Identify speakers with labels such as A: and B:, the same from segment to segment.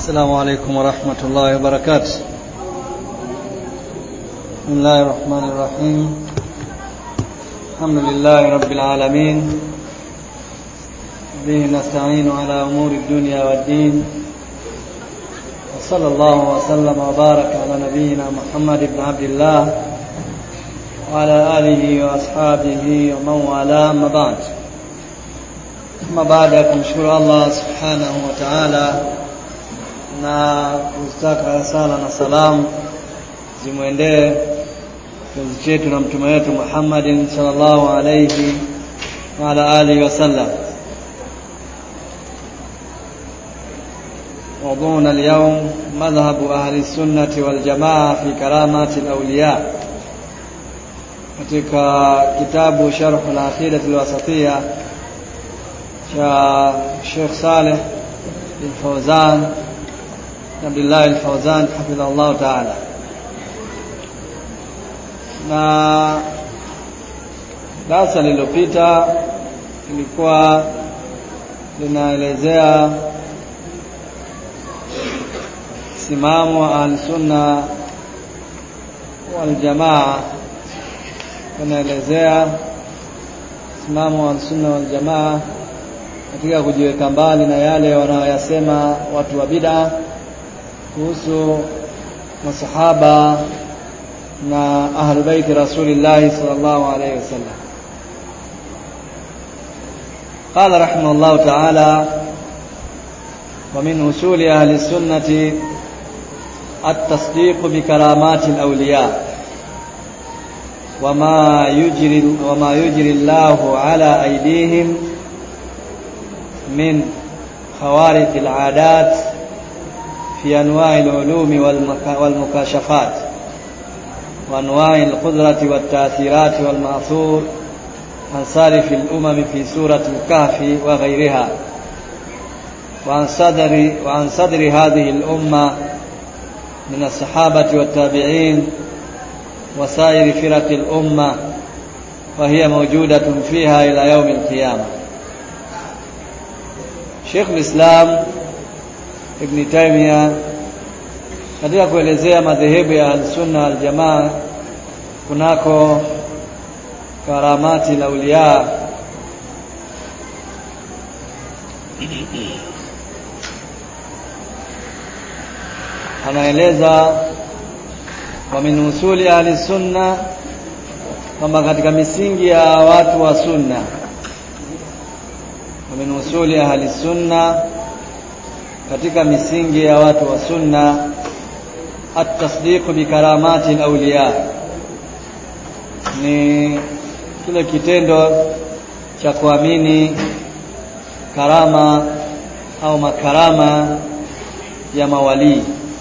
A: السلام عليكم ورحمة الله وبركاته. بسم الله الرحمن الرحيم. الحمد لله رب العالمين، به نستعين على أمور الدنيا والدين، وصلى الله وسلم وبارك على نبينا محمد بن عبد الله وعلى آله وأصحابه ومن والاه. أما بعد، baada ya kumshukuru Allah subhanahu wa ta'ala na kustaka sala na salamu zimwendee kipenzi chetu na mtume wetu Muhammadin sallallahu alayhi wa ala alihi wasallam. موضوعنا اليوم مذهب أهل السنة والجماعة في كرامات الأولياء، katika kitabu Sharh al-Aqidah al-Wasatiyya cha Sheikh Saleh bin Fawzan Abdullah al-Fawzan hafidhahullah ta'ala. Na darasa lililopita lilikuwa linaelezea simamo wa al-sunna wal jamaa, linaelezea simamo wa al-sunna wal jamaa katika kujiweka mbali na yale wanaoyasema watu wa bid'a kuhusu masahaba na ahlul bait Rasulillah sallallahu alayhi wasallam. قال رحمه الله تعالى: ومن أصول أهل السنة التصديق بكرامات الأولياء وما يجري الله على أيديهم من خوارق العادات في أنواع العلوم والمكاشفات وأنواع القدرة والتأثيرات والمأثور عن سالف الأمم في سورة الكهف وغيرها، وعن صدر هذه الأمة من الصحابة والتابعين وسائر فرق الأمة، وهي موجودة فيها إلى يوم القيامة. Sheikh al-Islam Ibn Taymiyyah katika kuelezea madhehebu ya al-Sunna wal-Jamaa kunako karamati al-awliya anaeleza wa min usuli ahli-sunna, kwamba katika misingi ya watu wa sunna, min usuli ahli sunna, katika misingi ya watu wa sunna, at-tasdiq bi karamati al-awliya, ni kile kitendo cha kuamini karama au makarama ya mawali,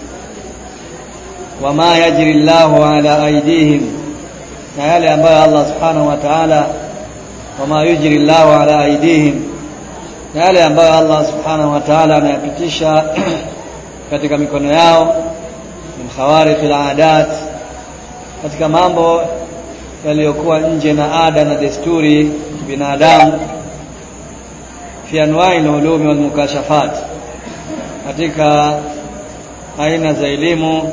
A: wama yajri Allahu ala aydihim, na yale ambayo Allah subhanahu wa ta'ala, wama yujri Allahu ala aydihim, yale ambayo Allah subhanahu wa ta'ala anayapitisha katika mikono yao, min khawariqil aadat, katika mambo yaliyokuwa nje na ada na desturi binadamu, fi anwa'il ulumi wal mukashafat, katika aina za elimu,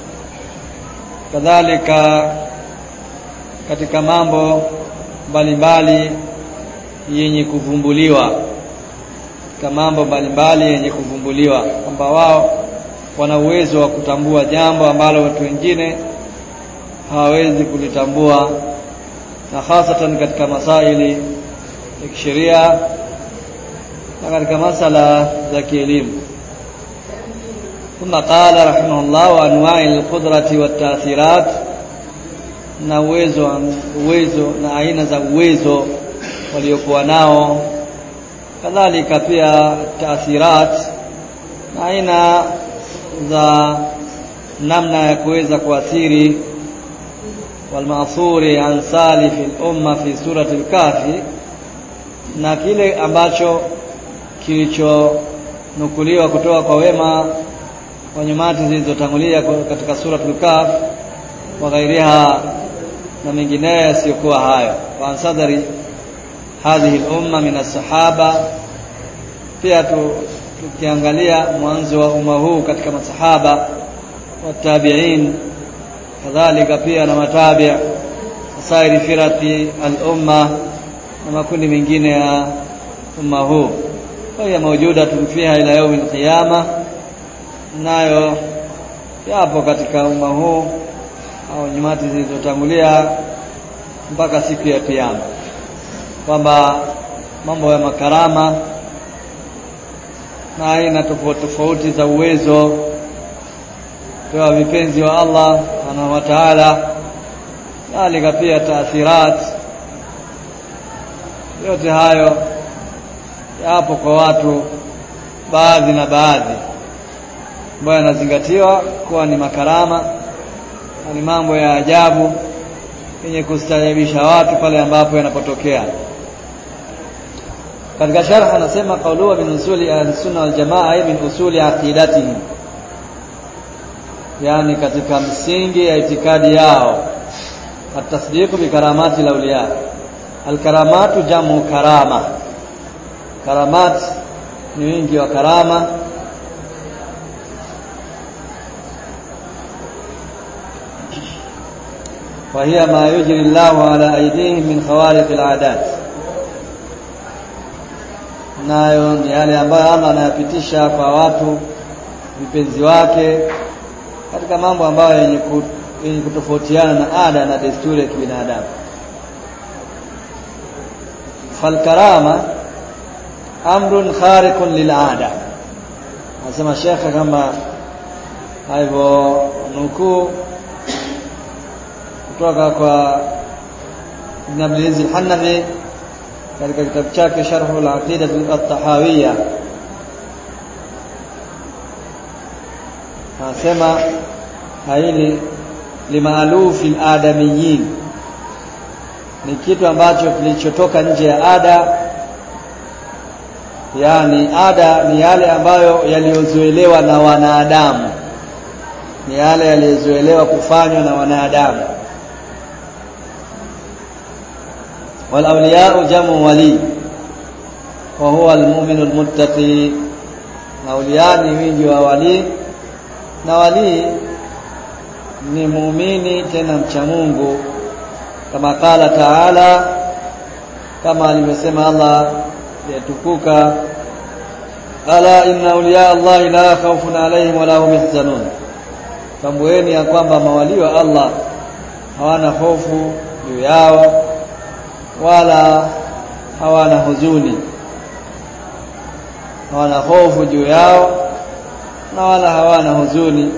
A: kadhalika katika mambo mbalimbali yenye kuvumbuliwa, mambo mbalimbali yenye kuvumbuliwa, kwamba wao wana uwezo wa kutambua jambo ambalo watu wengine hawawezi kulitambua, na hasatan katika masaili ya kisheria na katika masala za kielimu. Thumma qala rahimahullah: wa anwa'il qudrati wat ta'thirat, na uwezo na aina za uwezo waliokuwa nao, kadhalika pia taathirat, na aina za namna ya kuweza kuathiri, walmaathuri an salifi al-umma fi surati al-Kahfi, na kile ambacho kilichonukuliwa kutoka kwa wema wa nyumati zilizotangulia katika suratul Kahf wa ghairiha, na mengineyo yasiyokuwa hayo. Wa ansadari hadhihi al-umma min as-sahaba, pia tukiangalia mwanzo wa umma huu katika masahaba wa tabi'in, kadhalika pia na matabi' sairi firati al-umma na makundi mengine ya umma huu, hiya mawjudatun fiha ila yawm al-qiyama, nayo yapo katika umma huu au nyumati zilizotangulia mpaka siku ya kiyama, kwamba mambo ya makarama na aina tofauti za uwezo kwa vipenzi wa Allah subhanahu wa ta'ala, halika pia taathirat, yote hayo yapo kwa watu baadhi na baadhi ambayo yanazingatiwa kuwa ni makarama na ni mambo ya ajabu yenye kustaajabisha watu pale ambapo yanapotokea. Katika sharh anasema qawluhu min usuli al-sunna wal jamaa, ay min usuli aqidatihim, yani katika msingi ya itikadi yao, at-tasdiq bi karamati al-awliya. Al-karamatu jamu karama, karamat ni wingi wa karama, wa hiya ma yujri Allahu ala aydihim min khawariq al-'adat, nayo ni yale ambayo Allah anayapitisha kwa watu vipenzi wake katika mambo ambayo yenye kutofautiana na ada na desturi ya kibinadamu. Falkarama amrun khariqun lil'ada, nasema shekha kama hivyo nukuu kutoka kwa Ibn Abdul Aziz al-Hanafi katika kitabu chake Sharh al-Aqidah al-Tahawiyya, anasema haili limaalufi al-adamiyyin, ni kitu ambacho kilichotoka nje ya ada, yani ada ni yale ambayo yaliyozoelewa na wanadamu, ni yale yaliyozoelewa kufanywa na wanadamu. wal awliya jamu wali wa huwa al-mu'min al-muttaqi, awliya ni wingi wa wali, na wali ni muumini tena mcha Mungu, kama qala ta'ala, kama alivyosema Allah yatukuka, ala inna awliya Allah la khawfun alayhim wa la hum yahzanun, tambueni ya kwamba mawali wa Allah hawana hofu juu yao wala hawana huzuni, hawana hofu juu yao na wala hawana huzuni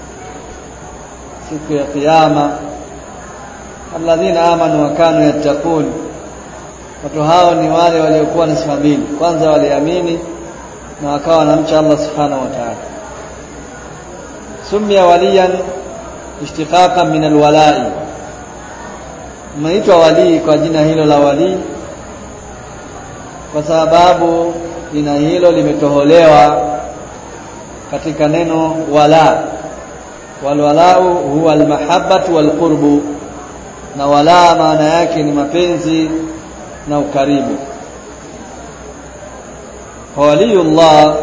A: siku ya kiyama. Alladhina amanu wa kanu yattaqun, watu hao ni wale waliokuwa na sifa mbili, kwanza waliamini na wakawa wanamcha Allah subhanahu wa ta'ala. Summiya waliyan ishtiqaqan min alwala'i, umeitwa wali kwa jina hilo la wali kwa sababu jina hilo limetoholewa katika neno wala. Walwalau huwa almahabbatu walqurbu, na wala maana yake ni mapenzi na ukaribu. Waliyullah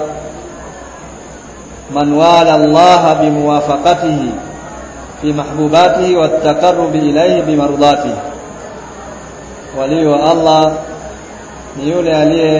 A: man wala Allah bimuwafaqatihi fi mahbubatihi wattaqarrubi ilayhi bimardatihi, wali wa Allah ni yule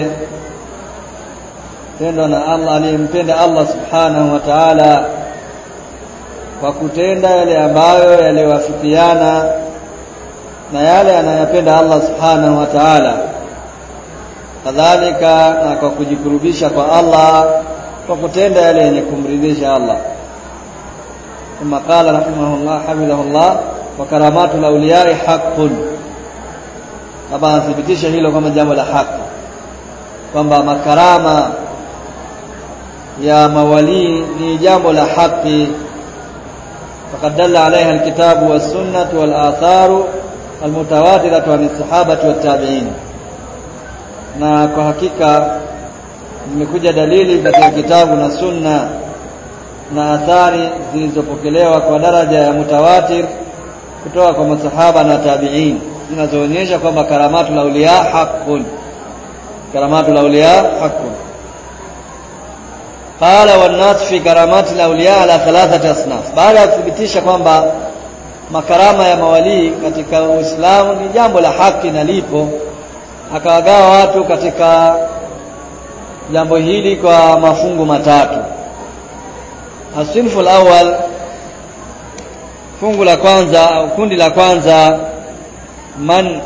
A: aliyependwa na Allah, aliyempenda Allah subhanahu wa ta'ala kwa kutenda yale ambayo yaliwafikiana na yale anayopenda Allah subhanahu wa ta'ala, kadhalika na kwa kujikurubisha kwa Allah kwa kutenda yale yenye kumridhisha Allah. Kama qala rahimahullah hamidahullah, wa karamatul awliya haqqun, kama athibitisha hilo kama jambo la haki, kwamba makarama ya mawali ni jambo la haki. Faqad dalla alayha alkitabu was-sunnah wal-atharu al-mutawatiratu an as-sahabati wat-tabi'in, na kwa hakika imekuja dalili katika kitabu na sunna na athari zilizopokelewa kwa daraja ya mutawatir kutoka kwa masahaba na tabi'in, zinazoonyesha kwamba karamatul awliya haqqun, karamatul awliya haqqun. qala wan nas fi karamati al-awliya ala thalathati asnaf. Baada ya kuthibitisha kwamba makarama ya mawali katika Uislamu ni jambo la haki na lipo, akawagawa watu katika jambo hili kwa mafungu matatu. As-sinfu al-awwal, fungu la kwanza au kundi la kwanza, man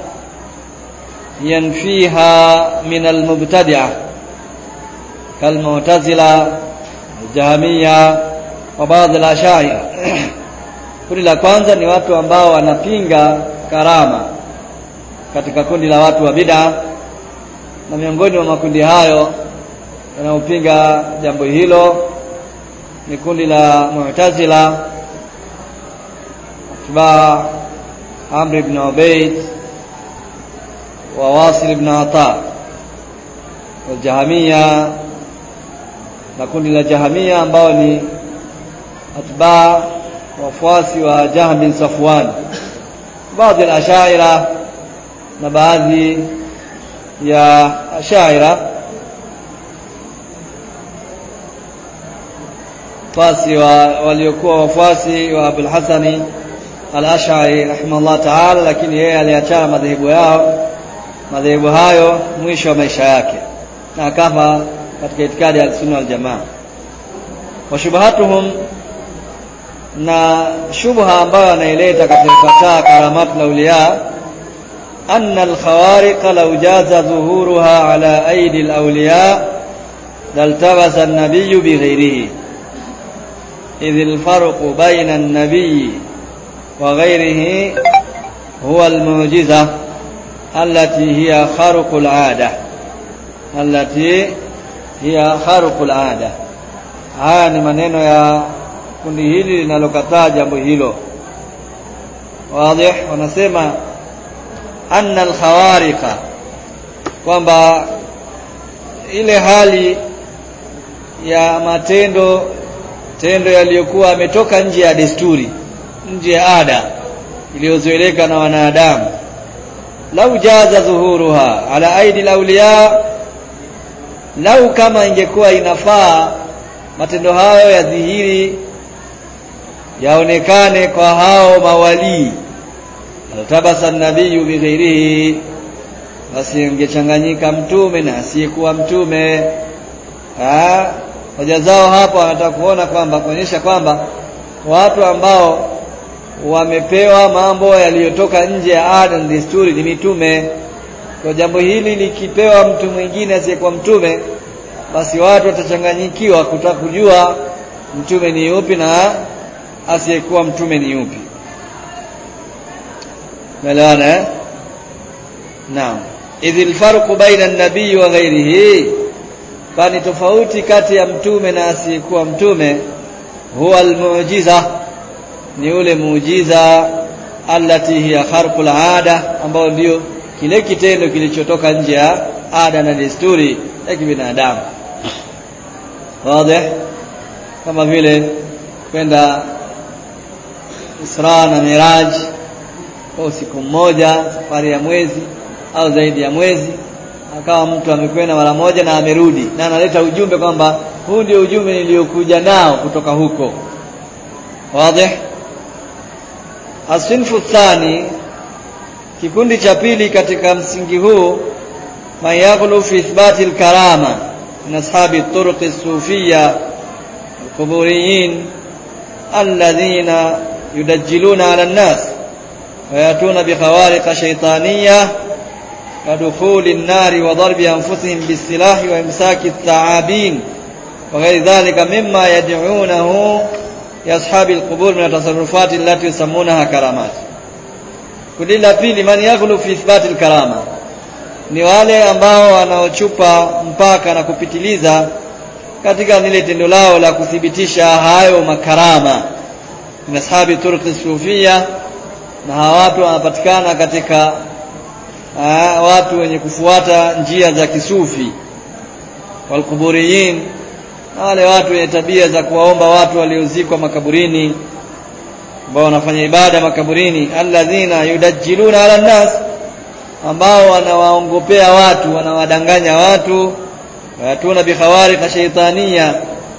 A: yanfiha min al-mubtadi'ah kal-mu'tazila, al-jahmiyya wa baadhi al-ash'ari. Kundi la kwanza ni watu ambao wanapinga karama katika kundi la watu wa bid'a, na miongoni mwa makundi hayo wanaopinga jambo hilo ni kundi la Mu'tazila, atba Amr ibn Ubayd wa Wasil ibn Ata, wa Jahmiyya, na kundi la Jahmiyya ambao ni atba wafuasi wa Jahm bin Safwan, baadhi ya Ash'ari na baadhi ya Ash'ari wafuasi waliokuwa wafuasi wa Abul Hasan al-Ash'ari rahimahullah ta'ala, lakini yeye aliachana madhehebu hayo mwisho wa maisha yake na akafa katika itikadi ya Sunna wal Jamaa. Wa shubhatuhum, na shubha ambayo anaileta katika kataa karamatul awliya, anna al-khawariq law jaza dhuhuruha ala aidi al-awliya laltabasa an-nabiy bighayrihi idh al-farqu bayna an-nabiy wa ghayrihi huwa al-mu'jiza allati hiya kharqul 'ada, haya ni maneno ya kundi hili linalokataa jambo hilo. Wazi, wanasema anna al-khawariqa, kwamba ile hali ya matendo yaliyokuwa yametoka nje ya desturi, nje ya ada iliyozoeleka na wanadamu, lau jaza dhuhuruha ala aidi al-awliya, lau kama ingekuwa inafaa matendo hayo ya dhihiri yaonekane kwa hao mawali, altabasa an-nabiyyu bighairihi, basi ingechanganyika mtume na asiyekuwa mtume. Hoja zao hapo wanataka kuona kwamba, kuonyesha kwamba watu ambao wamepewa mambo yaliyotoka nje ya ada na desturi ni mitume. Kwa jambo hili likipewa mtu mwingine asiyekuwa mtume, basi watu watachanganyikiwa kutaka kujua mtume ni yupi na asiyekuwa mtume ni yupi. Malana, naam, idhil farqu baina an-nabiy wa ghayrihi, kwani tofauti kati ya mtume na asiyekuwa mtume, huwa al-mu'jiza, ni ule muujiza, allati hiya kharqul 'ada, ambao ndio kile kitendo kilichotoka nje ya ada na desturi ya kibinadamu. Wazi, kama vile kwenda Isra na Miraj kwa siku moja, safari ya mwezi au zaidi ya mwezi, akawa mtu amekwenda mara moja na amerudi na analeta ujumbe kwamba huu ndio ujumbe niliokuja nao kutoka huko. Wazi. As-sinfu thani, kikundi cha pili katika msingi huu, man yaghlu fi ithbati al-karama min ashabi at-turuq as-sufiyya al-quburiyin alladhina yudajjiluna 'ala an-nas wa yatuna bi khawariq shaytaniyya ka dukhuli an-nar wa darbi anfusihim bis-silah wa imsaki at-ta'abin wa ghayr dhalika mimma yad'unahu ya ashabi al-qubur min at-tasarrufat allati yusammunaha karamat. Kundi la pili, man yaghlu fi ithbati al-karama, ni wale ambao wanaochupa mpaka na kupitiliza katika lile tendo lao la kuthibitisha hayo makarama. Min ashabi turuq as-sufiyya, na hawa watu wanapatikana katika watu wenye kufuata njia za kisufi, wal quburiyin, wale watu wenye tabia za kuwaomba watu waliozikwa makaburini, ambao wanafanya ibada makaburini, alladhina yudajjiluna 'ala an-nas, ambao wanawaongopea watu, wanawadanganya watu, wayatuna bi khawariq shaytaniyya,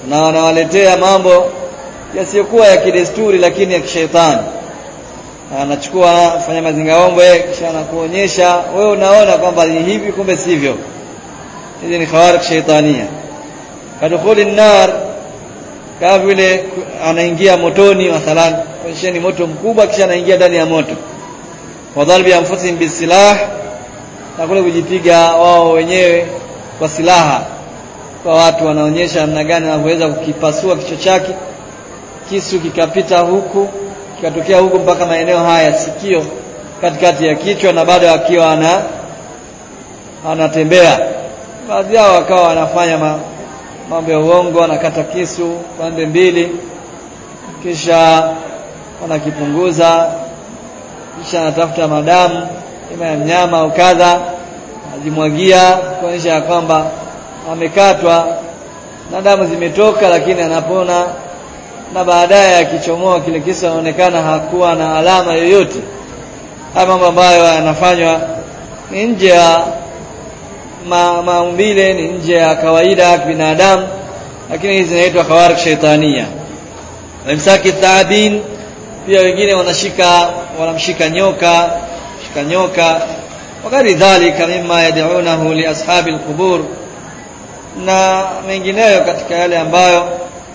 A: na wanawaletea mambo yasiyokuwa ya kidesturi lakini ya kishaitani. Anachukua fanya mazingaombo kisha anakuonyesha wewe unaona kwamba ni hivi kumbe sivyo. Hizi ni khawarij shaitania. Kadukhuli nar, kama vile anaingia motoni mathalan, kuonyesha ni moto mkubwa kisha anaingia ndani ya moto. Wadharbi anfusihim bisilah, na kule kujipiga wao wenyewe kwa silaha. Kwa watu wanaonyesha namna gani wanaweza kukipasua kichwa chake, kisu kikapita huku kikatokea huku mpaka maeneo haya sikio katikati ya kichwa, na bado akiwa anatembea. Baadhi yao wakawa wanafanya mambo ya uongo, anakata kisu pande mbili kisha anakipunguza, kisha anatafuta madamu kama ya mnyama au kadha, ajimwagia kuonyesha kwamba amekatwa na damu zimetoka, lakini anapona. Na baadaye akichomoa kile kisu anaonekana hakuwa na alama yoyote. Haya mambo ambayo yanafanywa ni nje ya maumbile, ni nje ya kawaida ya binadamu, lakini hizi zinaitwa khawarij shaitania. Wamsaki thabin, pia wengine wanamshika nyoka wakati dhalika mimma yad'unahu li ashabi alqubur, na mengineyo katika yale ambayo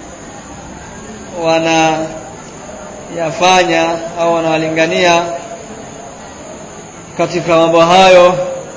A: wanayafanya au wanawalingania katika mambo hayo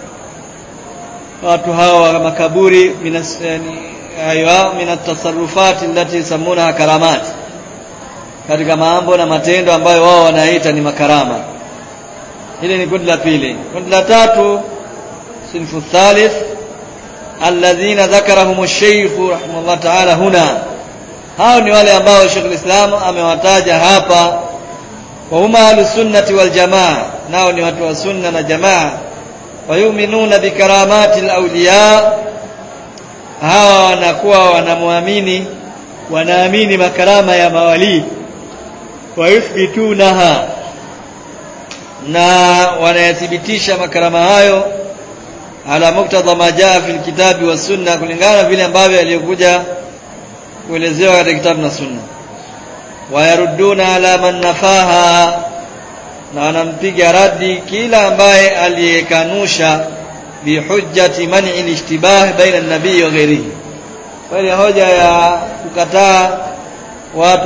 A: watu hawa wa makaburi, minat tasarrufat allati yusammuna karamat, katika mambo na matendo ambayo wao wanaita ni makarama. Hili ni kundi la pili. Kundi la tatu, sinfu thalith, alladhina dhakarahum ash-shaykh rahimahullah ta'ala huna. Hao ni wale ambao Sheikh al-Islam amewataja hapa, wa huma ahlus-sunnati wal jamaa, nao ni watu wa sunna na jamaa. Wayuminuna bikaramati al-awliya, hawa wanakuwa wanaamini makarama ya mawali, wayuthbitunaha, na wanayathibitisha makarama hayo ala muktadha ma jaa fil kitabi was sunna, kulingana vile ambavyo yalikuja kuelezewa katika kitabu na sunna. Wayaruduna ala man nafaha, na wanampiga radi kila ambaye aliyekanusha bihujjati man'i al-ishtibah baina an-nabii wa ghairihi, kwa ile hoja ya kukataa watu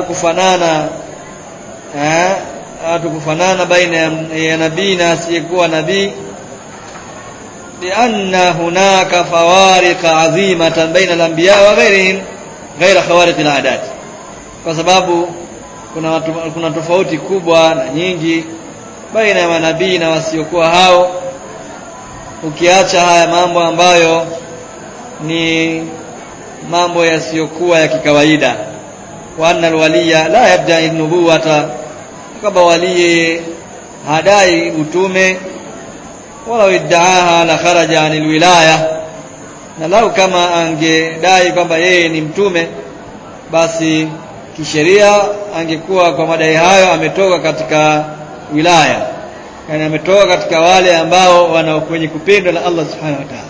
A: kufanana baina ya nabii na asiyekuwa nabii, lianna hunaka fawariq azimatan baina al-anbiya wa ghairihim ghaira khawariq al-adat, kwa sababu kuna tofauti kubwa na nyingi baina ya manabii na wasiokuwa hao, ukiacha haya mambo ambayo ni mambo yasiyokuwa ya kikawaida. Wa anna alwaliya la yabda'i nubuwata, kama wali hadai utume, wala idaaha la kharaja anil wilaya, na lau kama angedai kwamba yeye ni mtume, basi kisheria angekuwa kwa madai hayo ametoka katika wilaya, yani ametoka katika wale ambao wana kwenye kupendwa na Allah subhanahu wa ta'ala.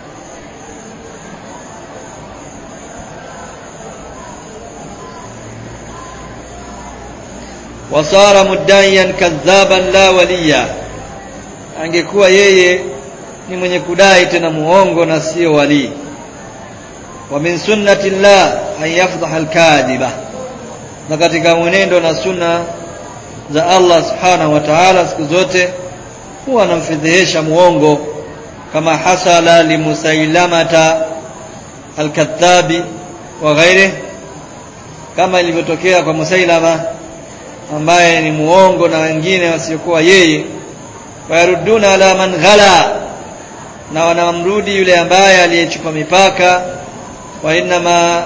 A: Wasara muddayan kadhaban la waliya, angekuwa yeye ni mwenye kudai tena muongo na sio wali. Wa min sunnati llah an yafdhaha al-kadhiba, na katika mwenendo na sunna za Allah subhanahu wa ta'ala siku zote huwa anamfedhehesha muongo, kama hasala li Musailamata al-kadhabi wa ghairihi, kama ilivyotokea kwa Musailama ambaye ni muongo na wengine wasiokuwa yeye. Wayaruduna ala man ghala, na wanamrudi yule ambaye aliyechupa mipaka. Wa inma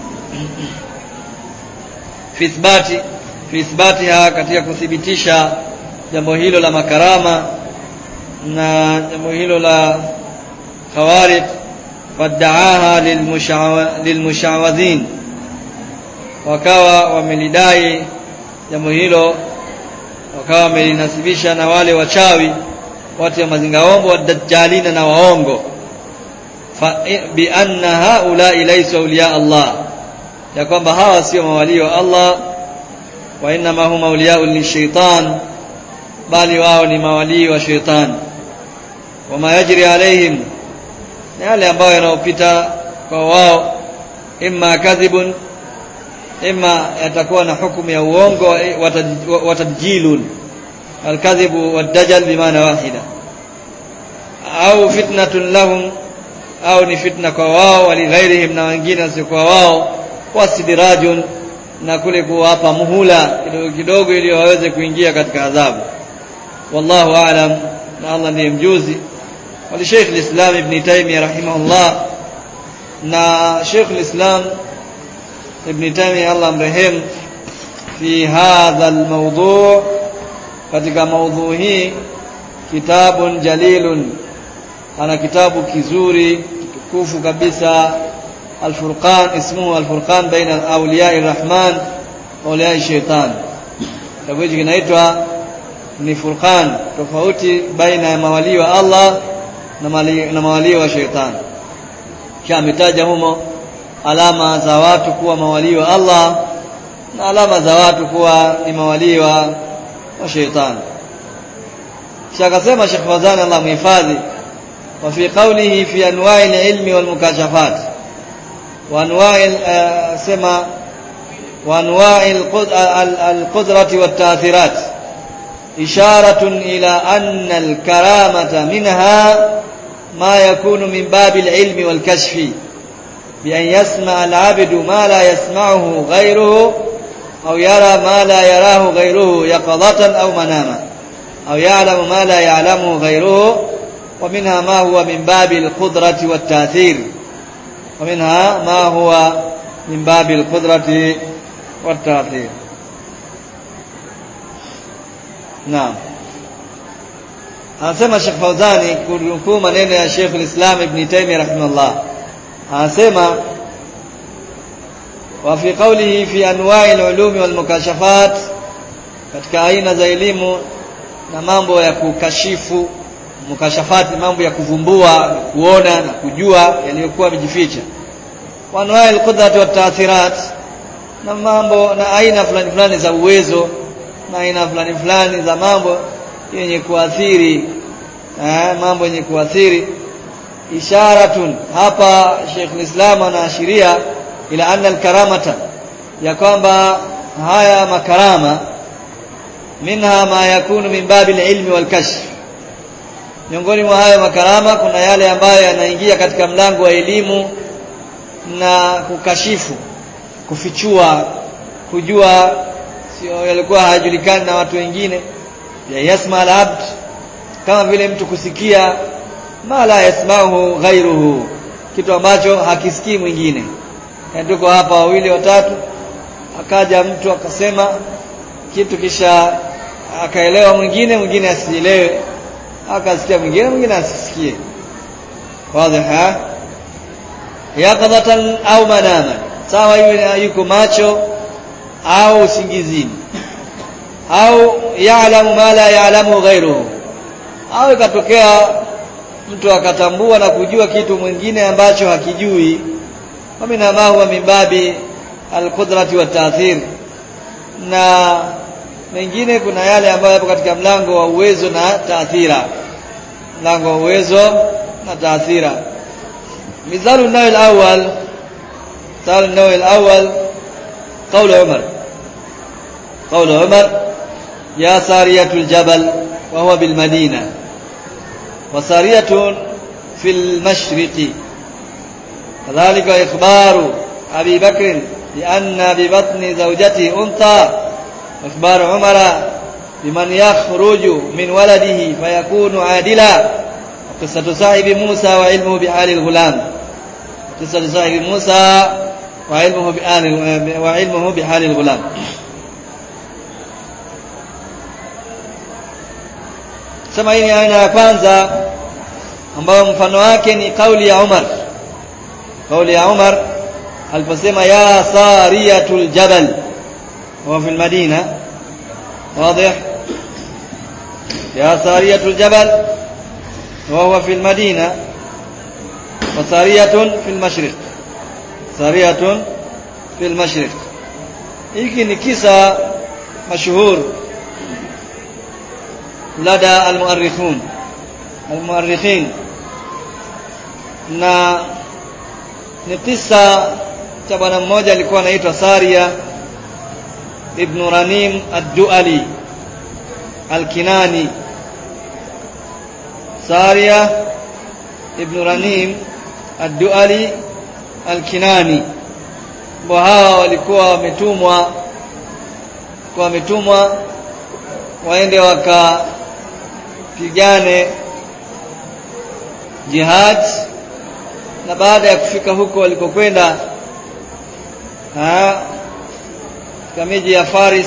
A: fi ithbatiha, katika kuthibitisha jambo hilo la makarama na jambo hilo la khawarij, fadaaha lilmushawadhin, wakawa wamelidai jambo hilo, wakawa wamelinasibisha na wale wachawi, watu wa mazingaombo, wadajjalina na waongo. Fa bi anna haula laysa awliya Allah, ya kwamba hawa sio mawali wa Allah, wa inna ma hum awliya'u lishaitan, bali wao ni mawali wa shaitan. Wama yajri alaihim, yale ambayo yanayopita kwa wao, imma kadhibun, imma yatakuwa na hukumu ya uongo, watadjilun, alkadhibu wadajjal bimaana wahida, au fitnatun lahum, au ni fitna kwa wao, walighairihim, na wengine wasiokuwa wao, wasidirajun, na kule kuwapa muhula kidogo kidogo ili waweze kuingia katika adhabu. Wallahu a'lam, na Allah ndiye mjuzi. Wali Sheikh al-Islam Ibn Taymiyyah rahimahullah, na Sheikh al-Islam Ibn Taymiyyah Allah mrehemu, fi hadha al-mawdu', katika mawdhu hii, kitabun jalilun, ana kitabu kizuri kitukufu kabisa, Al-Furqan, ismuhu Al-Furqan baina awliya'i Rahman wa awliya'i Shaitan. Kitabu hiki kinaitwa ni Furqan, tofauti baina ya mawali wa Allah na mawali wa Shaitan. Kisha ametaja humo alama za watu kuwa mawali wa Allah na alama za watu kuwa ni mawali wa Shaitan. Kisha akasema Sheikh Fawzan Allah muhifadhi, wa fi qawlihi fi anwa'il ilmi wal mukashafat, wa anwa'il sema wa anwa'il al-qudrati wat ta'thirat, isharatun ila anna al-karamata minha ma yakunu min bab al-ilmi wal kashfi, bi an yasma'a al-'abdu ma la yasma'uhu ghayruhu, aw yara ma la yarahu ghayruhu yaqadatan aw manama, aw ya'lamu ma la ya'lamuhu ghayruhu, wa minha ma huwa min bab al-qudrati wat ta'thir, ومنها ما هو من باب القدرة والتأثير. نعم. anasema Sheikh Fawzani kunukuu maneno ya Sheikh al-Islam Ibn Taymiyyah rahimahullah, anasema wa fi qawlihi fi anwa'il ulumi wal mukashafat, katika aina za elimu na mambo ya kukashifu, mukashafati, mambo ya kuvumbua, kuona na kujua yaliyokuwa yamejificha, wa anwa'il qudrati wat ta'thirat, na mambo na aina fulani fulani za uwezo na aina fulani fulani za mambo yenye kuathiri, mambo yenye kuathiri. Isharatun, hapa Sheikh al-Islam anaashiria ila anna al-karamata, ya kwamba haya makarama, minha ma yakunu min babil ilmi wal kashf, miongoni mwa hayo makarama kuna yale ambayo yanaingia katika mlango wa elimu na kukashifu, kufichua, kujua sio yalikuwa hayajulikani na watu wengine. Ya yasma al-abd, kama vile mtu kusikia ma la yasmahu ghayruhu, kitu ambacho hakisikii mwingine. Tuko hapa wawili watatu, akaja mtu akasema kitu kisha akaelewa mwingine asielewe, akasikia mwingine asisikie. Wazi ha? Yaqadatan au manama, sawa iwe yuko macho au usingizini, au ya'lamu ma la ya'lamu ghayruhu, au ikatokea mtu akatambua na kujua kitu mwingine ambacho hakijui. Wamina ma huwa min babi al-qudrati wa ta'thir, na mengine kuna yale ambayo yapo katika mlango wa uwezo na taathira, mlango wa uwezo na taathira. Mithalu an-naw' al-awwal, مثال النوع الأول قول عمر يا سارية الجبل وهو بالمدينة، وسارية في المشرق. كذلك إخبار أبي بكر بأن ببطن زوجته أنثى، إخبار عمر بمن يخرج من ولده فيكون عادلا. قصة صاحب موسى وعلمه بحال الغلام، قصة صاحب موسى وعلمه بحال الغلام. Sema hii ni aina ya kwanza ambayo mfano wake ni kauli ya Umar. Kauli ya Umar aliposema ya sariyatul jabal wa fi al-Madina, wazi? Ya sariyatul jabal wa huwa fi al-Madina, wa sariyatun fi al-mashriq. Sariyatun في المشرق. hiki ni kisa mashuhur lada al-muarrikhin na ni kisa cha bwana mmoja alikuwa anaitwa Saria ibn Ranim ad-Du'ali al-Kinani. Saria ibn Ranim ad-Du'ali al-Kinani, hawa walikuwa wametumwa waende wakapigane jihad, na baada ya kufika huko walikokwenda katika miji ya Faris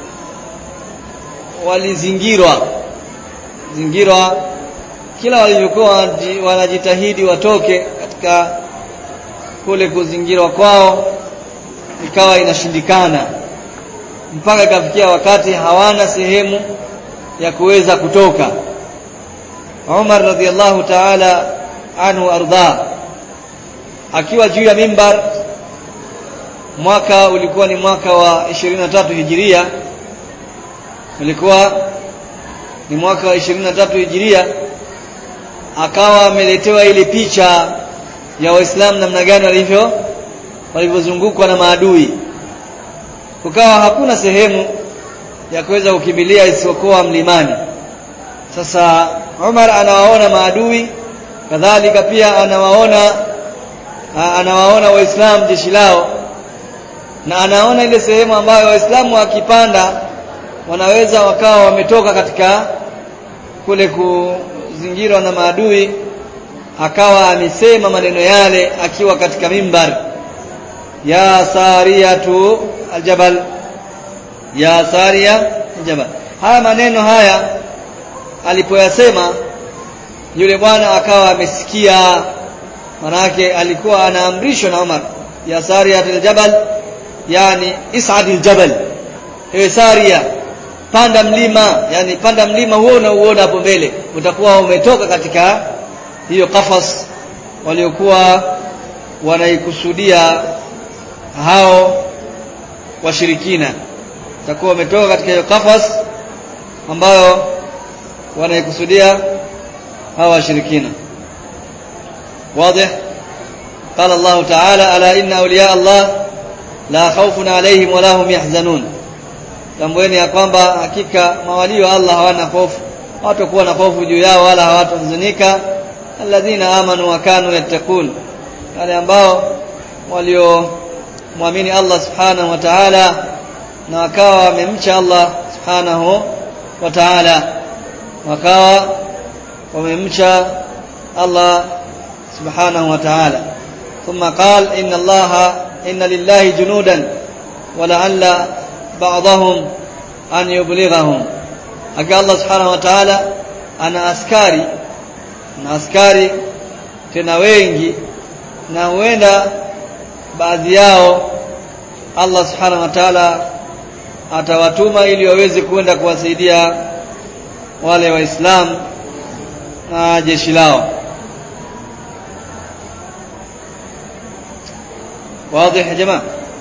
A: walizingirwa kila walivyokuwa wanajitahidi watoke katika kule kuzingirwa kwao ikawa inashindikana, mpaka ikafikia wakati hawana sehemu ya kuweza kutoka. Umar radhiallahu ta'ala anhu arda akiwa juu ya mimbar, mwaka ulikuwa ni mwaka wa 23 hijiria, ulikuwa ni mwaka wa 23 hijiria, akawa ameletewa ile picha ya Waislamu namna gani walivyozungukwa na maadui. Kukawa hakuna sehemu ya kuweza kukimbilia isipokuwa mlimani. Sasa Umar anawaona maadui, kadhalika pia anawaona Waislamu jeshi lao, na anaona ile sehemu ambayo Waislamu wakipanda wanaweza wakawa wametoka katika kule kuzingirwa na maadui. Akawa amesema maneno yale akiwa katika mimbar, ya sariyatu aljabal, ya sariya aljabal. Haya maneno haya alipoyasema yule bwana akawa amesikia, manake alikuwa anaamrishwa na Umar, ya sariyatu aljabal, yani is'ad aljabal, ewe Saria panda mlima, yani panda mlima huo na uona hapo mbele, utakuwa umetoka katika hiyo qafas waliokuwa wanaikusudia hao washirikina. Utakuwa umetoka katika hiyo qafas ambayo wanaikusudia hao washirikina. wazi? قال الله تعالى ألا إن أولياء الله لا خوف عليهم ولا هم يحزنون. Tambueni ya kwamba hakika mawali wa Allah hawana hofu, hawatakuwa na hofu juu yao wala hawatahuzunika. Alladhina amanu wa kanu yattaqun, wale ambao waliomwamini Allah subhanahu wa ta'ala na wakawa wamemcha Allah subhanahu wa ta'ala, wakawa wamemcha Allah subhanahu wa ta'ala. Thumma qala inna lillahi junudan wa la'alla ba'dahum an yublighahum. Hakika Allah subhanahu wa ta'ala ana askari tena wengi, na huenda baadhi yao Allah subhanahu wa ta'ala atawatuma ili waweze kwenda kuwasaidia wale waislamu na jeshi lao. wazi ya jamaa?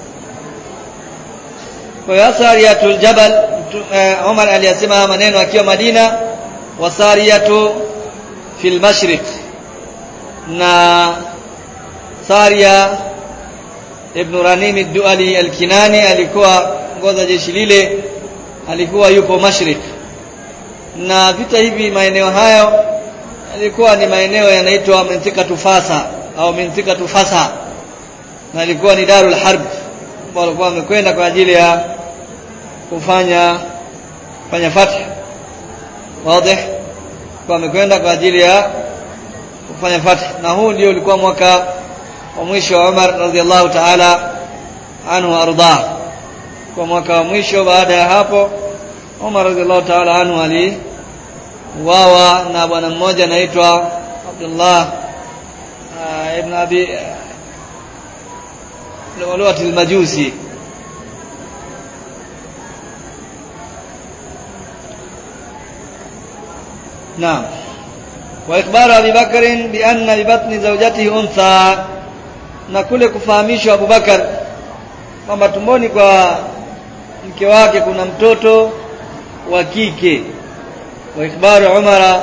A: Kwa hiyo Sariyatul Jabal, Umar aliyasema maneno akiwa Madina, wa Sariyatu fil mashriq, na Saria ibn Ranim ad-Du'ali al-Kinani alikuwa ngoza jeshi lile, alikuwa yupo mashriq. Na vita hivi maeneo hayo alikuwa ni maeneo yanaitwa Mintikatu Fasa au Mintikatu Fasa, na alikuwa ni Darul Harb, walikuwa wamekwenda kwa ajili ya kufanya fath. wazi? Kwa wamekwenda kwa ajili ya kufanya fath, na huu ndio ulikuwa mwaka wa mwisho wa Umar radhiallahu ta'ala anhu arda. Kwa mwaka wa mwisho baada ya hapo Umar radhiallahu ta'ala anhu aliuawa na bwana mmoja anaitwa Abdullah ibn Abi Lu'lu'at al-Majusi. Naam. Wa ikhbar Abi Bakr bi anna li batni zawjatihi untha, na kule kufahamishwa Abu Bakar kwamba tumboni kwa mke wake kuna mtoto wa kike, wa ikhbaru Umara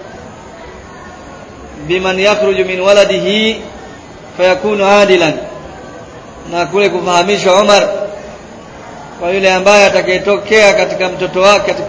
A: biman yakhruju min waladihi fayakunu adilan, na kule kufahamishwa Umar kwa yule ambaye atakayetokea katika mtoto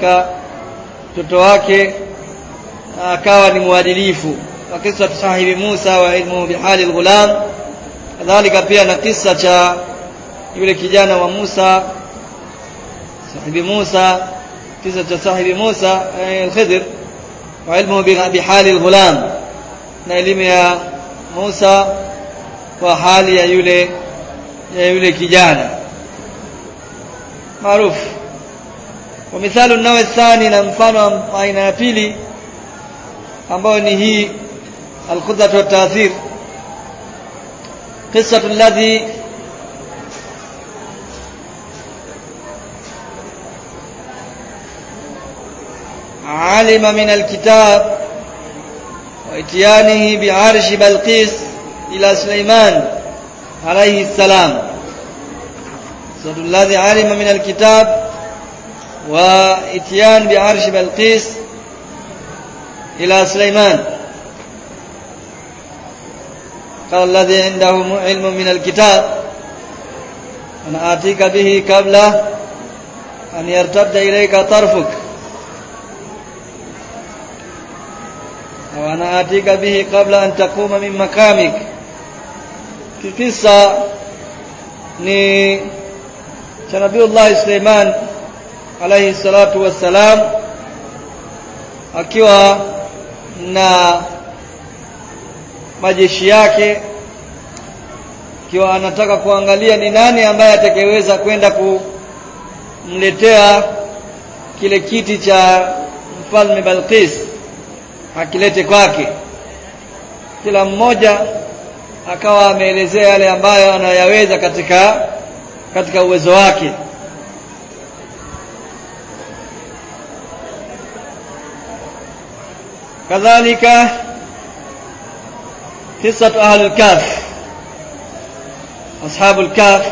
A: wake akawa ni muadilifu. Wa kisa sahibi Musa wa ilmu bihali alghulam, kadhalika pia na kisa cha yule kijana wa Musa, sahibi Musa, kisa cha sahibi Musa al-Khidr, wa ilmu bihali alghulam, na elimu ya Musa kwa hali ya yule kijana maarufu. Wa mithalu an-naw' ath-thani, na mfano aina ya pili ambao ni hii al-qudratu wa ta'thir, qissatu alladhi alima min al-kitab wa itiyanihi bi'arshi Balqis ila Sulaiman alayhi salam. قصة الذي علم من الكتاب واتيان بعرش بلقيس إلى سليمان. قال الذي عنده علم من الكتاب أنا آتيك به قبل أن يرتد إليك طرفك، أو أنا آتيك به قبل أن تقوم من مقامك. في قصة ni cha Nabiullah Sulaiman alayhi salatu wassalam, akiwa na majeshi yake, akiwa anataka kuangalia ni nani ambaye atakayeweza kwenda kumletea kile kiti cha mfalme Balqis akilete kwake. Kila mmoja akawa ameelezea yale ambayo anayaweza katika uwezo wake. Kadhalika qissatu ahlul kahf, ashabul kahf.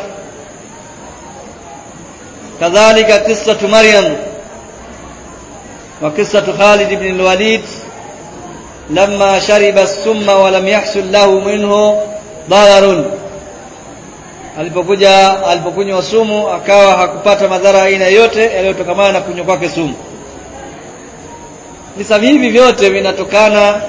A: Kadhalika qissatu Maryam wa qissatu Khalid ibn al-Walid lamma shariba as-summa wa lam yahsul lahu minhu dararun, alipokunywa sumu akawa hakupata madhara aina yote yaliyotokamana na kunywa kwake sumu. Visa hivi vyote vinatokana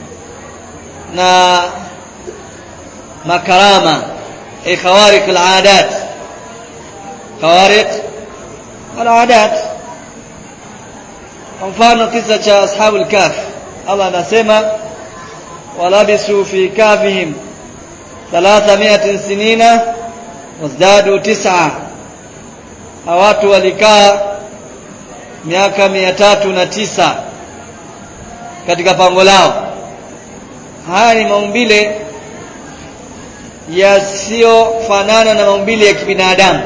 A: na makarama, khawariq al-aadat, khawariq al-aadat. Mfano kisa cha ashabul kahf, Allah anasema walabisu fi kahfihim 300 sinina wazdadu 9, watu walikaa miaka 309 katika pango lao. Haya ni maumbile yasiyofanana na maumbile ya kibinadamu,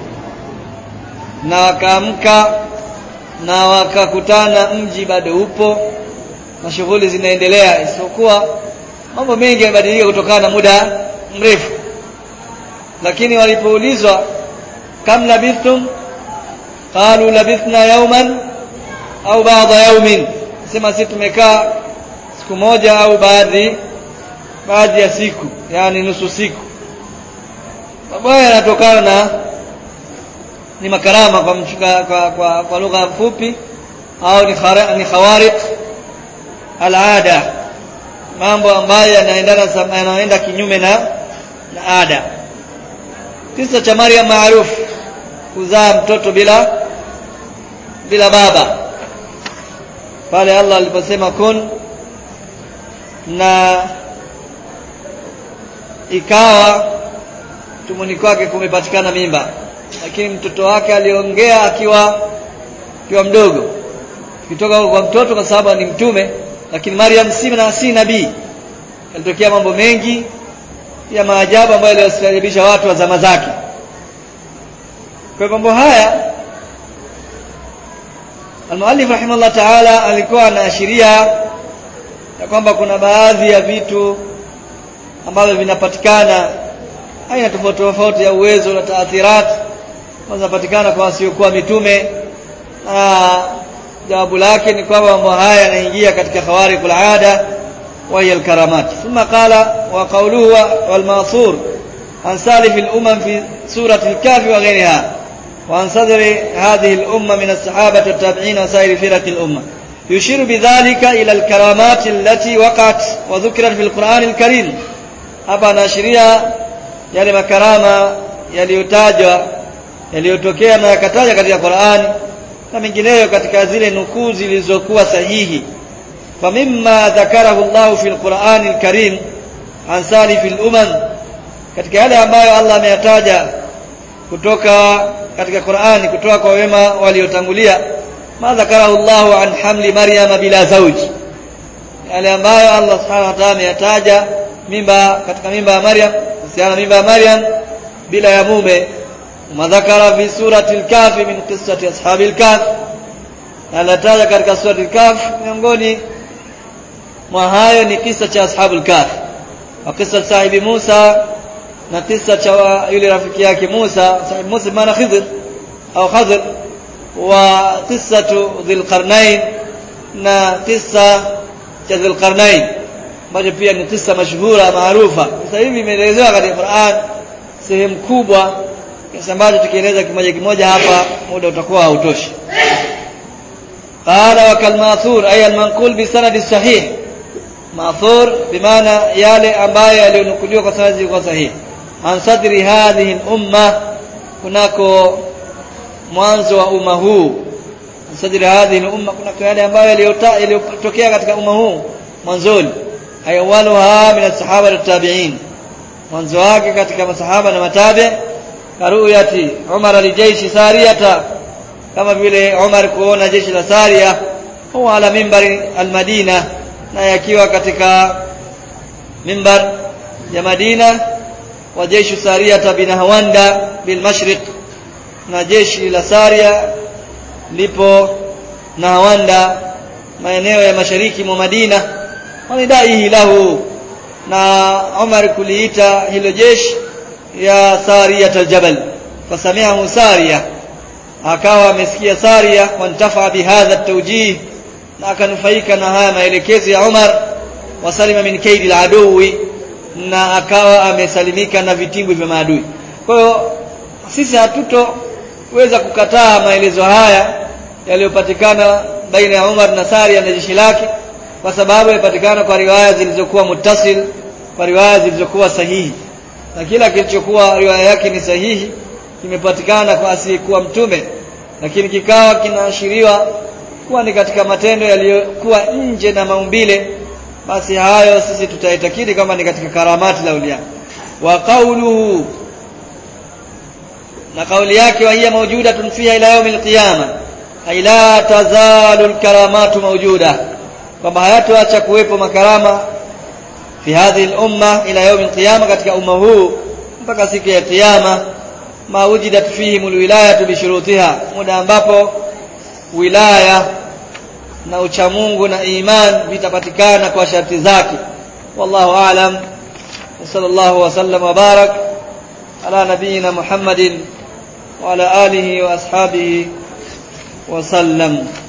A: na wakaamka na wakakutana mji bado upo na shughuli zinaendelea, isipokuwa mambo mengi yamebadilika kutokana na muda mrefu. Lakini walipoulizwa kam labithtum, qalu labithna yawman au ba'da yawmin, sema sisi tumekaa siku moja au baadhi ya siku, yani nusu siku. Mabaya yanatokana ni makarama kwa lugha fupi, au ni khawariq al-aada, mambo ambayo yanaenda kinyume na ada. Kisa cha Maryam maarufu, kuzaa mtoto bila baba, pale Allah aliposema kun, na ikawa tumuni kwake kumepatikana mimba, lakini mtoto wake aliongea akiwa mdogo. Kutoka kwa mtoto kwa sababu ni mtume, lakini Maryam si nabii. Yalitokea mambo mengi ya maajabu ambayo yaliwastajabisha watu wa zama zake. Kwa mambo haya al-muallif rahimahullah ta'ala alikuwa anaashiria ya kwamba kuna baadhi ya vitu ambavyo vinapatikana aina tofauti ya uwezo na taathirat zinapatikana kwa wasiokuwa mitume. Jawabu lake ni kwamba mambo haya yanaingia katika khawariqul aada wa hiya al-karamat. Thumma qala wa qawluhu wal ma'thur an salif al-umam fi surati al-kahf wa ghayriha wa an sadri hadhihi al-umma min as-sahabati wat-tabi'in wa sa'ir firaq al-umma yushiru bidhalika ila al-karamat allati waqa'at wa dhukirat fi al-Qur'an al-Karim. Hapa anaashiria yale makarama yaliyotajwa yaliyotokea na yakataja katika Qur'ani na mengineyo katika zile nukuu zilizokuwa sahihi. Fa mimma dhakarahu Allah fi al-Qur'an al-Karim an salif al-umam, katika yale ambayo Allah ameyataja kutoka katika Qur'ani kutoka kwa wema waliotangulia, ma dhakarahu Allah an hamli Maryam bila zawji, yale ambayo Allah subhanahu wa ta'ala ameyataja katika mimba ya Maryam, kuhusiana mimba ya Maryam bila ya mume. Madhakara fi surati al-Kahf min qissati ashabi al-Kahf, alataja katika surati al-Kahf miongoni mwa hayo ni kisa cha ashabu al-Kahf, wa kisa sahibi Musa, na kisa cha yule rafiki yake Musa, sahibi Musa maana Khidr au Khadr, wa qissatu Dhul Qarnayn, na kisa cha Dhul Qarnayn ambacho pia ni kisa mashuhura maarufa. Sasa hivi imeelezewa katika Qur'an sehemu kubwa, kiasi ambacho tukieleza kimoja hapa muda utakuwa hautoshi. Qala wa kal ma'thur ay al manqul bi sanad sahih, ma'thur bimaana yale ambayo yalionukuliwa kwa sanadi kwa sahihi, an sadri hadhihi al umma, kunako mwanzo wa umma huu, an sadri hadhihi al umma, kunako yale ambayo yaliyotokea katika umma huu mwanzoni, ay awwaluha min as-sahaba wat-tabi'in, mwanzo wake katika masahaba na matabi. Karuyati Umar al-jaysh sariyata, kama vile Umar kuona jeshi la Saria, huwa ala mimbari al-Madina, na yakiwa katika mimbar ya Madina, wa jeshi sariyata binahwanda bil mashriq, na jeshi la Saria lipo Nahwanda maeneo ya mashariki mwa Madina. Walidaihi lahu, na Umar kuliita hilo jeshi ya Sariyat al-Jabal, fasami'ahu Sariya, akawa amesikia Sariya, wantafa bihadha at-tawjih, na akanufaika na haya maelekezo ya Umar, wasalima min kaidi al-aduwi, na akawa amesalimika na vitimbi vya maadui. Kwa hiyo sisi hatutoweza kukataa maelezo haya yaliyopatikana baina ya Umar na Sariya na jeshi lake, kwa sababu yapatikana kwa riwaya zilizokuwa muttasil, kwa riwaya zilizokuwa sahihi, na kila kilichokuwa riwaya yake ni sahihi kimepatikana kwa asiyekuwa mtume, lakini kikawa kinaashiriwa kuwa ni katika matendo yaliyokuwa nje na maumbile, basi hayo sisi tutaitakidi kama ni katika karamati la aulia. Wa qawluhu, na kauli yake, wa hiya mawjudatun fiha ila yawm al-qiyamah, ay la tazalu al-karamatu mawjuda, kwamba hayatoacha kuwepo makarama fi hadhihi al-umma ila yawm al-qiyamah, katika umma huu mpaka siku ya kiyama. Ma wujidat fihim al-wilayatu bi shurutiha, muda ambapo wilaya na uchamungu na iman vitapatikana kwa sharti zake. Wallahu a'lam. Sallallahu wa sallam wa barak ala nabiyyina Muhammadin wa ala alihi wa ashabihi wa sallam.